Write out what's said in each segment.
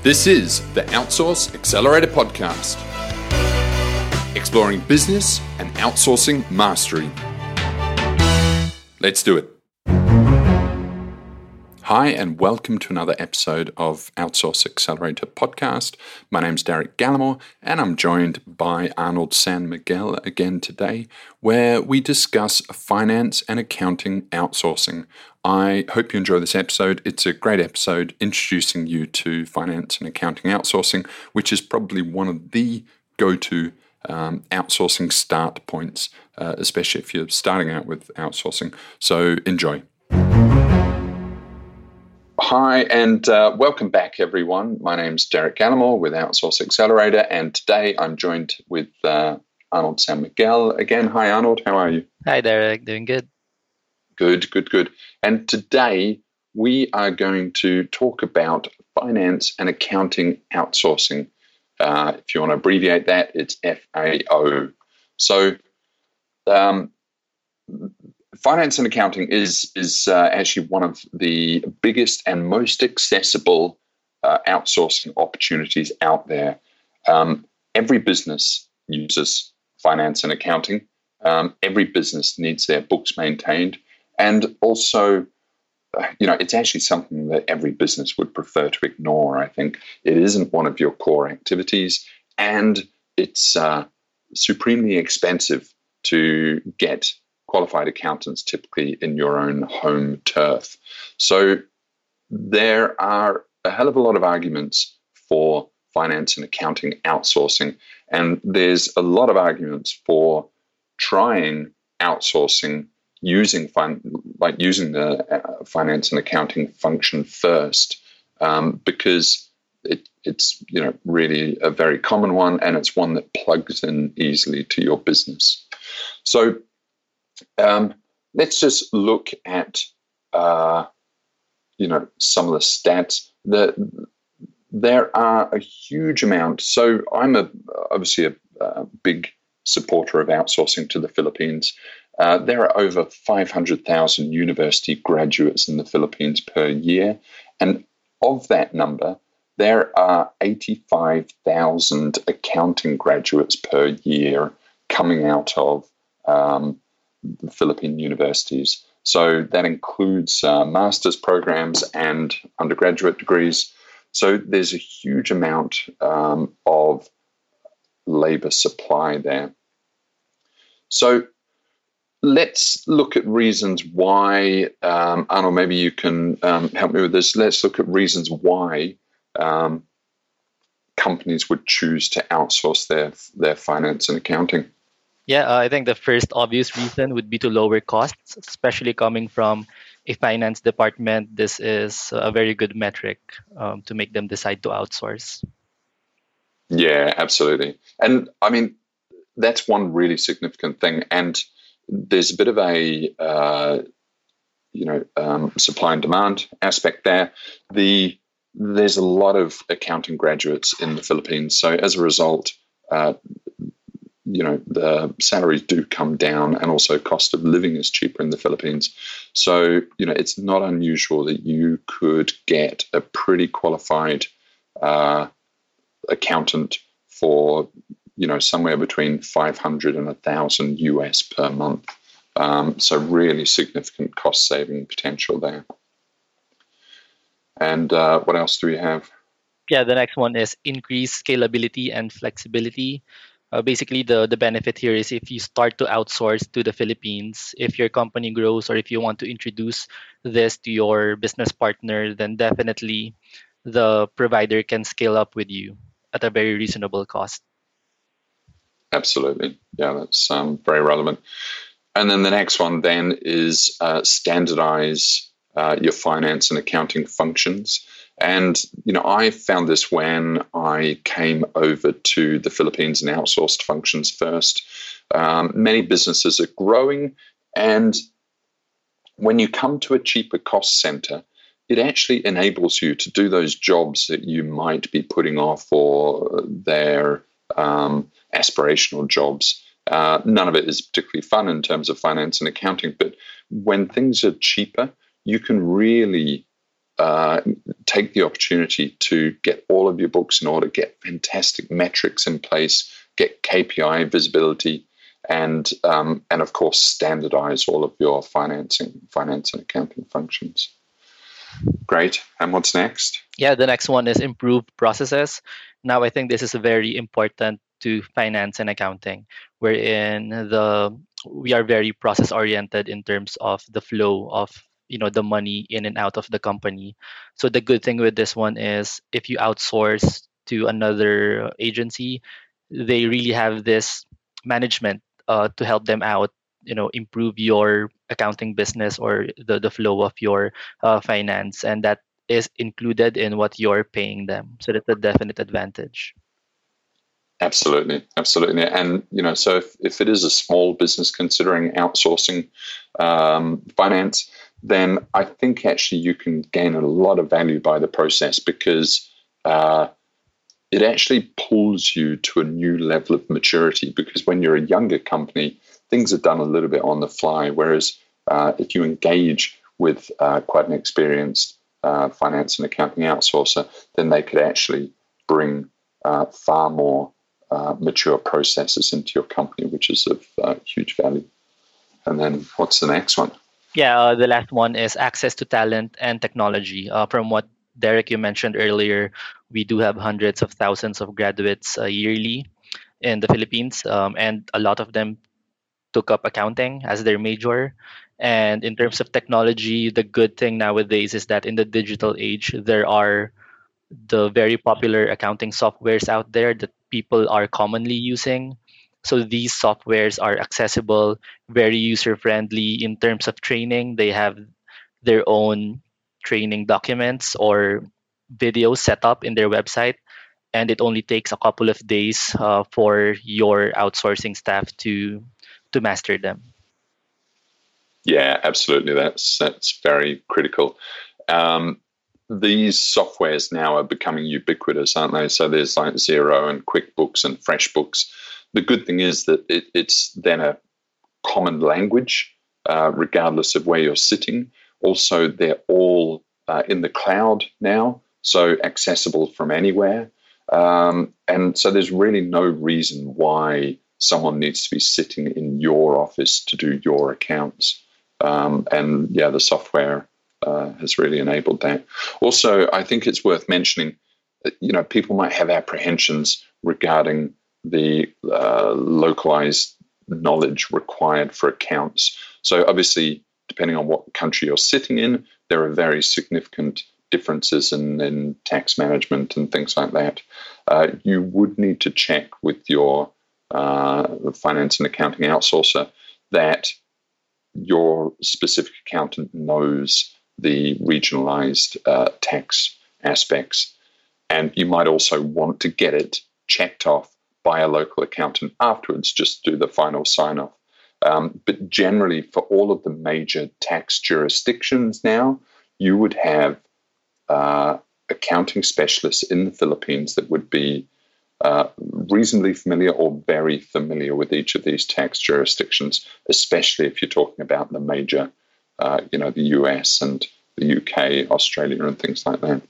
This is the Outsource Accelerator Podcast, exploring business and outsourcing mastery. Let's do it. Hi, and welcome to another episode of Outsource Accelerator Podcast. My name's Derek Gallimore, and I'm joined by Arnold San Miguel again today, where we discuss finance and accounting outsourcing. I hope you enjoy this episode. It's a great episode introducing you to finance and accounting outsourcing, which is probably one of the go-to outsourcing start points, especially if you're starting out with outsourcing. So enjoy. Hi, and welcome back, everyone. My name's Derek Gallimore with Outsource Accelerator, and today I'm joined with Arnold San Miguel again. Hi, Arnold. How are you? Hi, Derek. Doing good. Good. And today we are going to talk about finance and accounting outsourcing. If you want to abbreviate that, it's FAO. So, finance and accounting is actually one of the biggest and most accessible outsourcing opportunities out there. Every business uses finance and accounting. Every business needs their books maintained. And also, it's actually something that every business would prefer to ignore, I think. It isn't one of your core activities, and it's supremely expensive to get qualified accountants typically in your own home turf. So there are a hell of a lot of arguments for finance and accounting outsourcing, and there's a lot of arguments for trying outsourcing using the finance and accounting function first, because it's really a very common one, and it's one that plugs in easily to your business. So let's just look at some of the stats. There are a huge amount. So I'm obviously a big supporter of outsourcing to the Philippines. There are over 500,000 university graduates in the Philippines per year, and of that number, there are 85,000 accounting graduates per year coming out of the Philippine universities. So that includes master's programs and undergraduate degrees. So there's a huge amount of labor supply there. So let's look at reasons why, Arnold, maybe you can help me with this. Let's look at reasons why companies would choose to outsource their finance and accounting. Yeah, I think the first obvious reason would be to lower costs, especially coming from a finance department. This is a very good metric to make them decide to outsource. Yeah, absolutely. And I mean, that's one really significant thing. And there's a bit of a, supply and demand aspect there. There's a lot of accounting graduates in the Philippines. So as a result, the salaries do come down, and also cost of living is cheaper in the Philippines. So, it's not unusual that you could get a pretty qualified accountant for somewhere between 500 and 1,000 US per month. So really significant cost saving potential there. And what else do we have? Yeah, the next one is increased scalability and flexibility. Basically, the benefit here is if you start to outsource to the Philippines, if your company grows or if you want to introduce this to your business partner, then definitely the provider can scale up with you at a very reasonable cost. Absolutely. Yeah, that's very relevant. And then the next one then is standardize your finance and accounting functions. And, I found this when I came over to the Philippines and outsourced functions first. Many businesses are growing, and when you come to a cheaper cost center, it actually enables you to do those jobs that you might be putting off for their aspirational jobs. None of it is particularly fun in terms of finance and accounting, but when things are cheaper, you can really take the opportunity to get all of your books in order, get fantastic metrics in place, get KPI visibility, and of course standardize all of your finance and accounting functions. Great. And what's next? Yeah, the next one is improve processes. Now, I think this is very important to finance and accounting, wherein we are very process oriented in terms of the flow of the money in and out of the company. So the good thing with this one is if you outsource to another agency, they really have this management to help them out, improve your accounting business or the flow of your finance, and that is included in what you're paying them. So that's a definite advantage. Absolutely. And, so if it is a small business considering outsourcing finance, then I think actually you can gain a lot of value by the process, because it actually pulls you to a new level of maturity. Because when you're a younger company, things are done a little bit on the fly. Whereas if you engage with quite an experienced finance and accounting outsourcer, then they could actually bring far more mature processes into your company, which is of huge value. And then what's the next one? Yeah, the last one is access to talent and technology. From what Derek, you mentioned earlier, we do have hundreds of thousands of graduates yearly in the Philippines, and a lot of them took up accounting as their major. And in terms of technology, the good thing nowadays is that in the digital age, there are the very popular accounting softwares out there that people are commonly using. So these softwares are accessible, very user friendly in terms of training. They have their own training documents or videos set up in their website, and it only takes a couple of days for your outsourcing staff to master them. Yeah, absolutely. That's very critical. These softwares now are becoming ubiquitous, aren't they? So there's like Xero and QuickBooks and FreshBooks. The good thing is that it's then a common language, regardless of where you're sitting. Also, they're all in the cloud now, so accessible from anywhere. And so there's really no reason why someone needs to be sitting in your office to do your accounts. And yeah, the software has really enabled that. Also, I think it's worth mentioning that, people might have apprehensions regarding the localized knowledge required for accounts. So obviously, depending on what country you're sitting in, there are very significant differences in tax management and things like that. You would need to check with your finance and accounting outsourcer that your specific accountant knows the regionalized tax aspects. And you might also want to get it checked off by a local accountant afterwards, just do the final sign-off. But generally, for all of the major tax jurisdictions now, you would have accounting specialists in the Philippines that would be reasonably familiar or very familiar with each of these tax jurisdictions, especially if you're talking about the major, the US and the UK, Australia, and things like that.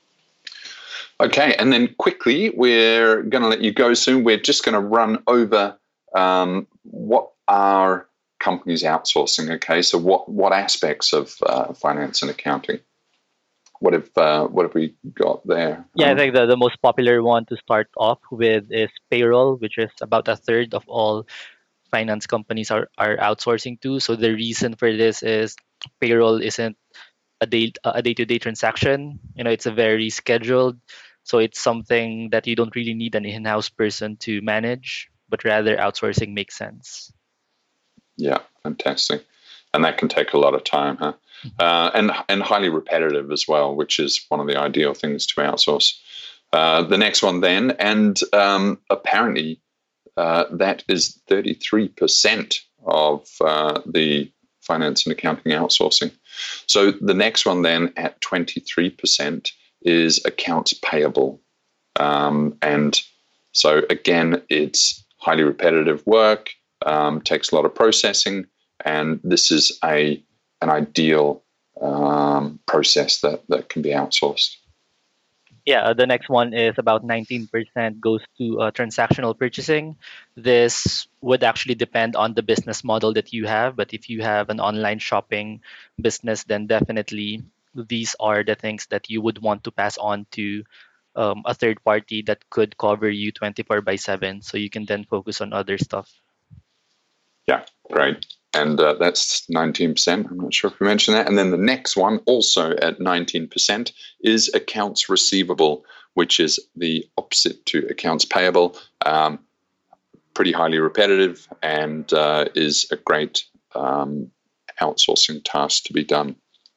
Okay, and then quickly, we're going to let you go soon. We're just going to run over what are companies outsourcing. Okay, so what aspects of finance and accounting? What have we got there? Yeah, I think the most popular one to start off with is payroll, which is about a third of all finance companies are outsourcing to. So the reason for this is payroll isn't a day-to-day transaction. It's a very scheduled. So it's something that you don't really need an in-house person to manage, but rather outsourcing makes sense. Yeah, fantastic. And that can take a lot of time, huh? And highly repetitive as well, which is one of the ideal things to outsource. The next one then, and apparently that is 33% of the finance and accounting outsourcing. So the next one then at 23% is accounts payable. And so again, it's highly repetitive work, takes a lot of processing, and this is an ideal process that can be outsourced. Yeah, the next one is about 19% goes to transactional purchasing. This would actually depend on the business model that you have, but if you have an online shopping business, then definitely these are the things that you would want to pass on to a third party that could cover you 24/7, so you can then focus on other stuff. Yeah, great. And that's 19%. I'm not sure if we mentioned that. And then the next one, also at 19%, is accounts receivable, which is the opposite to accounts payable. Pretty highly repetitive and is a great outsourcing task to be done.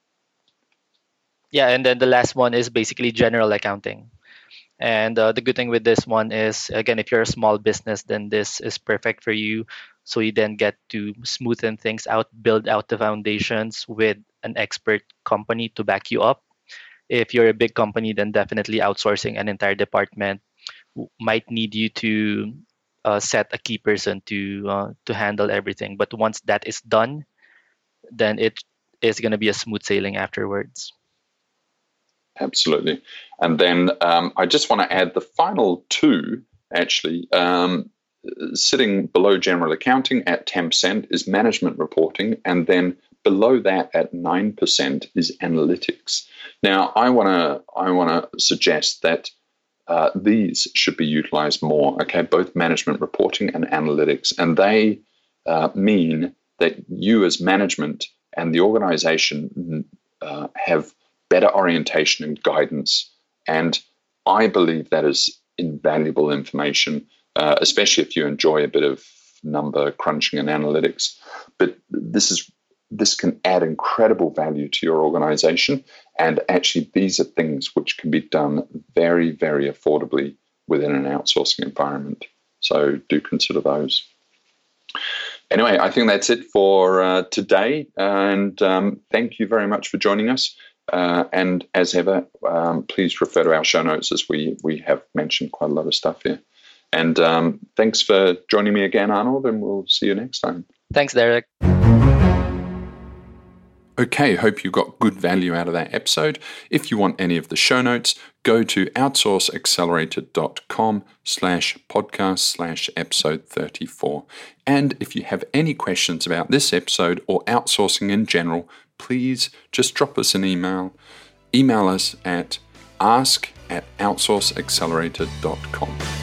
Yeah, and then the last one is basically general accounting. And the good thing with this one is, again, if you're a small business, then this is perfect for you. So you then get to smoothen things out, build out the foundations with an expert company to back you up. If you're a big company, then definitely outsourcing an entire department might need you to set a key person to handle everything. But once that is done, then it is going to be a smooth sailing afterwards. Absolutely. And then I just want to add the final two, actually. Sitting below general accounting at 10% is management reporting, and then below that at 9% is analytics. Now, I want to suggest that these should be utilized more, okay, both management reporting and analytics. And they mean that you as management and the organization have better orientation and guidance. And I believe that is invaluable information, especially if you enjoy a bit of number crunching and analytics. But this can add incredible value to your organization. And actually, these are things which can be done very, very affordably within an outsourcing environment. So do consider those. Anyway, I think that's it for today. And thank you very much for joining us. And as ever, please refer to our show notes, as we have mentioned quite a lot of stuff here. And thanks for joining me again, Arnold, and we'll see you next time. Thanks, Derek. Okay, hope you got good value out of that episode. If you want any of the show notes, go to outsourceaccelerator.com/podcast/episode 34. And if you have any questions about this episode or outsourcing in general, please just drop us an email. Email us at ask@outsourceaccelerator.com.